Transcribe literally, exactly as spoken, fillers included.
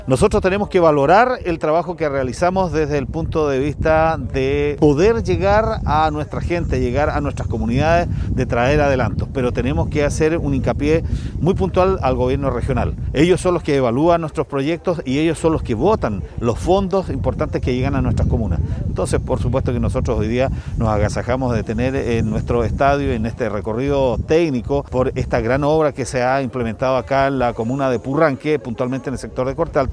Nosotros tenemos que valorar el trabajo que realizamos desde el punto de vista de poder llegar a nuestra gente, llegar a nuestras comunidades, de traer adelantos, pero tenemos que hacer un hincapié muy puntual al gobierno regional. Ellos son los que evalúan nuestros proyectos y ellos son los que votan los fondos importantes que llegan a nuestras comunas. Entonces, por supuesto que nosotros hoy día nos agasajamos de tener en nuestro estadio, en este recorrido técnico, por esta gran obra que se ha implementado acá en la comuna de Purranque, puntualmente en el sector de Corte Alto,